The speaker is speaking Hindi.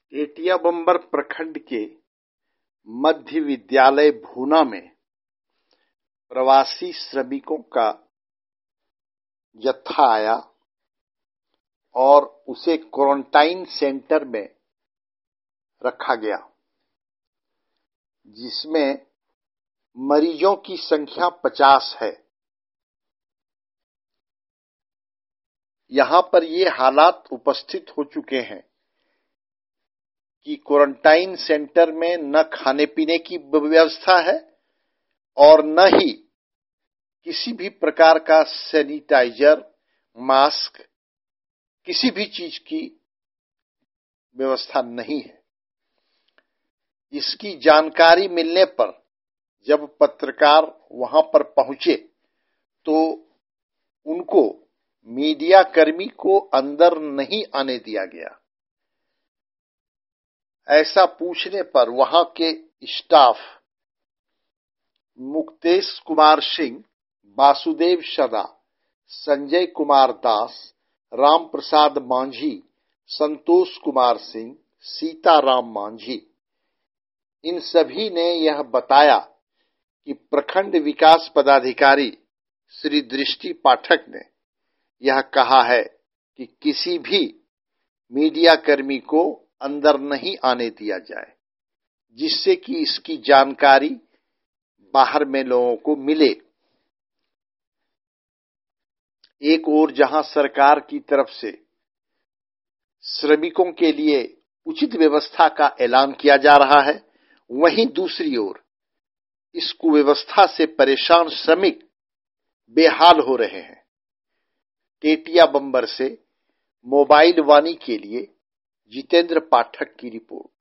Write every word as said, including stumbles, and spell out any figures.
टेटिया बंबर प्रखंड के मध्य विद्यालय भूना में प्रवासी श्रमिकों का जत्था आया और उसे क्वारंटाइन सेंटर में रखा गया, जिसमें मरीजों की संख्या पचास है। यहां पर ये हालात उपस्थित हो चुके हैं कि क्वारंटाइन सेंटर में न खाने पीने की व्यवस्था है और न ही किसी भी प्रकार का सैनिटाइजर, मास्क, किसी भी चीज की व्यवस्था नहीं है। इसकी जानकारी मिलने पर जब पत्रकार वहां पर पहुंचे तो उनको मीडिया कर्मी को अंदर नहीं आने दिया गया। ऐसा पूछने पर वहां के स्टाफ मुक्तेश कुमार सिंह, वासुदेव सदा, संजय कुमार दास, राम प्रसाद मांझी, संतोष कुमार सिंह, सीताराम मांझी, इन सभी ने यह बताया कि प्रखंड विकास पदाधिकारी श्री दृष्टि पाठक ने यह कहा है कि किसी भी मीडिया कर्मी को अंदर नहीं आने दिया जाए, जिससे कि इसकी जानकारी बाहर में लोगों को मिले। एक ओर जहां सरकार की तरफ से श्रमिकों के लिए उचित व्यवस्था का ऐलान किया जा रहा है, वहीं दूसरी ओर इस कुव्यवस्था से परेशान श्रमिक बेहाल हो रहे हैं। टेटिया बंबर से मोबाइल वाणी के लिए जितेंद्र पाठक की रिपोर्ट।